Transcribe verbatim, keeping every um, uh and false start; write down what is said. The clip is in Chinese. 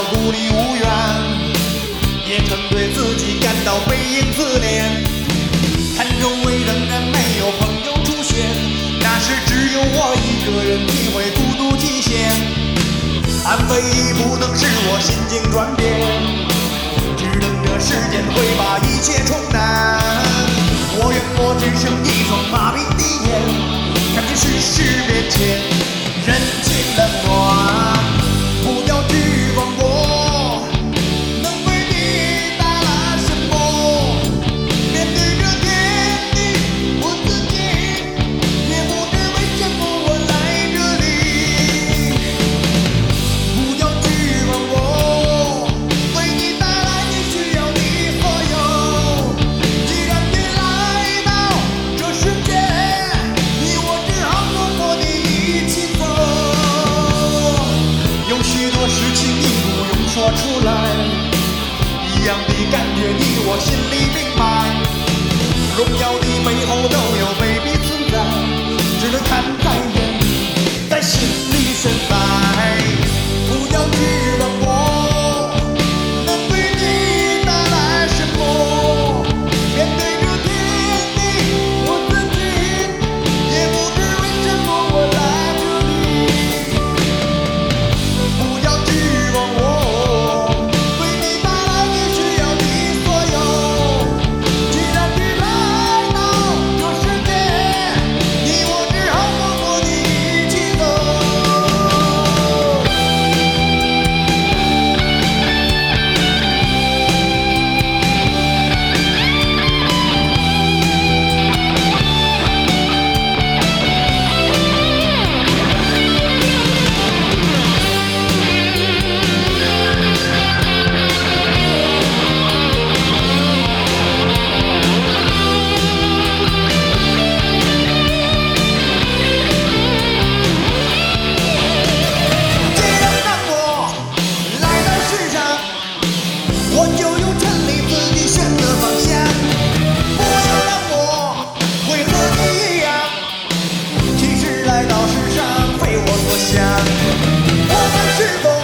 孤立无援，也曾对自己感到背影自怜。看周围仍然没有朋友出现，那时只有我一个人体会孤独极限。安慰已不能使我心境转变，只等着时间会把一切冲淡。我愿我只剩一双麻痹的眼，看见世事变迁，人情冷暖，不要去放过，能为你带来什么？面对着天地，我自己也不知为什么我来这里。不要去放过，为你带来你需要的所有。既然你来到这世界，你我只好默默地一起走。有许多事情你不用说出来，一样的感觉你我心里明白。荣耀的背后都有卑鄙存在，只能看在眼里，在心里深埋。不要去问我能为你带来什么，面对着天地，我自己也不知为什么我来这里。不要去问我，为你带来你需要的所有。既然你来到这世界，你我只好默默地一起走。既然让我来到世上，我就有权利自己选择方向。不要让我会和你一样，其实来到世上非我所想。我们是否